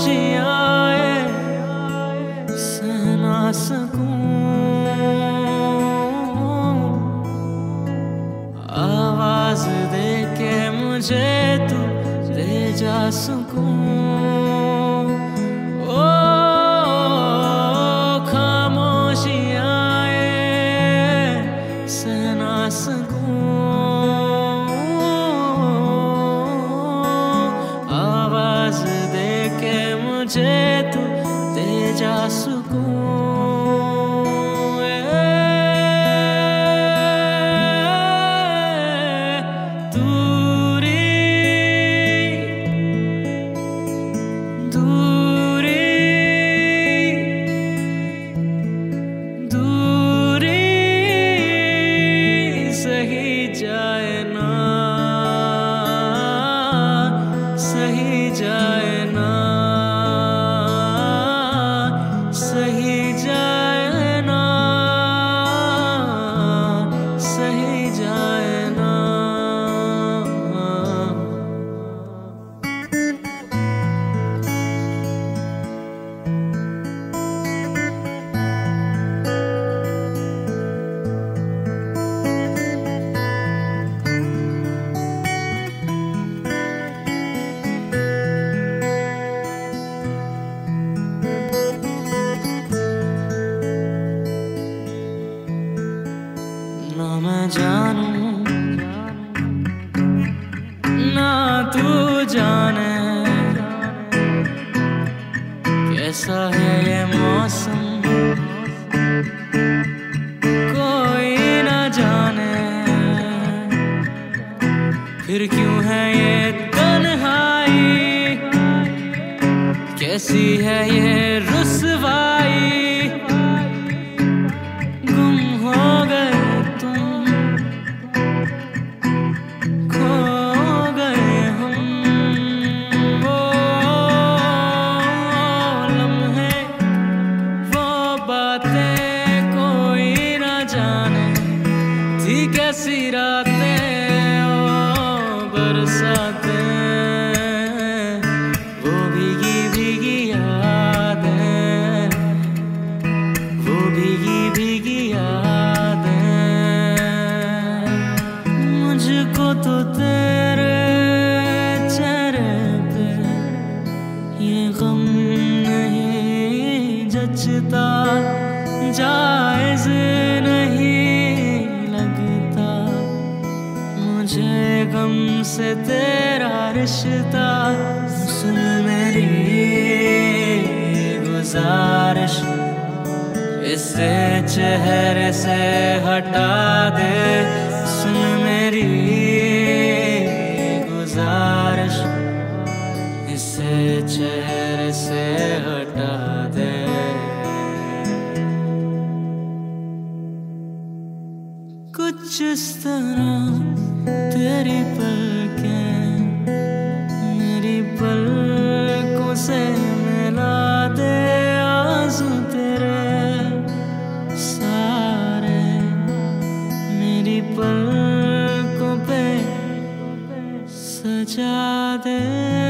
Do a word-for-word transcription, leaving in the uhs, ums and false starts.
खामोशियाँ सह ना सकूं, आवाज दे के मुझे तू ले जा सुकून। ओ खामोशियाँ सह ना सकूं, आवाज दे के मुझे तू ले जा सुकून। सही जाए ना, सही जाए ना, सही जाए ना, सही जाए ना। ना मैं जानूं ना तू जाने कैसा है ये मौसम, कोई ना जाने फिर क्यों है ये तन्हाई, कैसी है ये रुसवाई। गुम हो गए तुम, खो गए हम, वो लम्हे वो बातें कोई ना जाने थी कैसी रातें, ओ बरसातें वो भीगी भीगी यादें, वो भीगी भीगी यादें। मुझको तो तेरे चेहरे पे ये गम नहीं जचता, जायज नहीं लगता मुझे गम से तेरा रिश्ता। सुन मेरी गुजारिश, इसे चेहरे से हटा दे। सुन मेरी गुजारिश, इसे चेहरे से हटा दे। कुछ इस तरह तेरी पलकें मेरी पलकों से मिला दे, आंसू तेरे सारे मेरी पलकों पे सजा दे।